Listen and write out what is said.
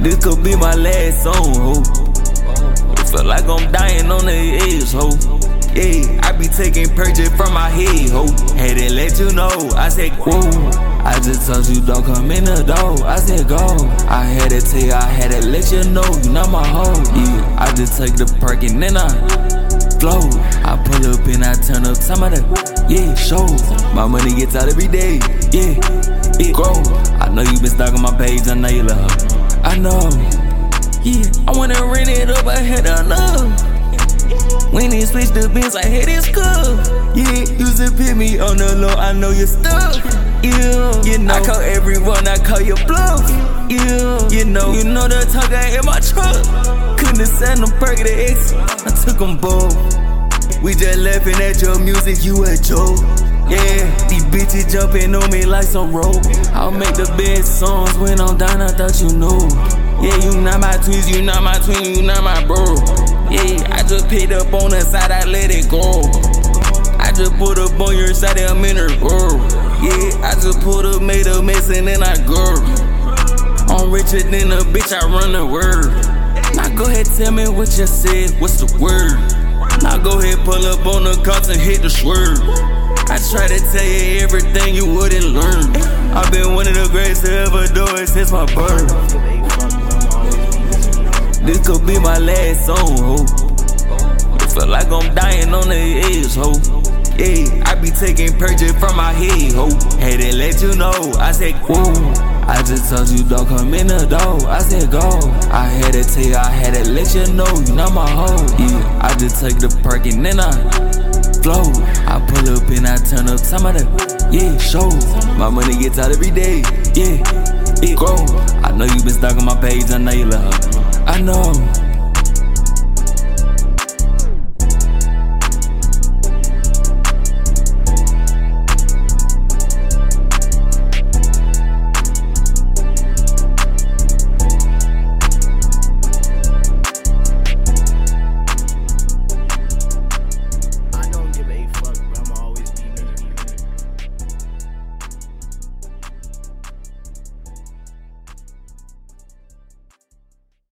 This could be my last song, ho. Feel like I'm dying on the edge, ho. Yeah, I be taking purchase from my head, ho. Had to let you know, I said, whoa. I just told you don't come in the door, I said go. I had to tell you, I had to let you know, you not my hoe. Yeah, I just take the perk and then I flow. I pull up and I turn up some of the, yeah, show. My money gets out every day, yeah, it grow. I know you been stalking my page, I know you love her. I know, yeah, I wanna rent it up, I had enough. When they switch the bins, I hate it's cool. Yeah, used to pit me on the low, I know your stuff. Yeah, you know, I call everyone, I call your bluff. Yeah, you know the talk I in my truck. Couldn't send them perk to X, I took them both. We just laughing at your music, you a joke. Yeah, these bitches jumping on me like some rope. I'll make the best songs when I'm down, I thought you knew. Yeah, you not my twins, you not my twin, you not my bro. Yeah, I just picked up on the side, I let it go. I just put up on your side, I'm in her world. Yeah, I just put up, made a mess, and then I go. I'm richer than a bitch, I run the world. Now go ahead, tell me what you said, what's the word? Now go ahead, pull up on the cops and hit the swerve. I try to tell you everything you wouldn't learn. I've been one of the greatest to ever do it since my birth. This could be my last song, ho. Feel like I'm dying on the edge, ho. Yeah, I be taking purchase from my head, ho. Had to let you know, I said, whoa. I just told you don't come in the door, I said go. I had to tell you, I had to let you know, you not my hoe. Yeah, I just take the perk and then I flow. I pull up and I turn up some of the, yeah, show. My money gets out every day, yeah, it grow. I know you been stalking my page, I know you love her. I know.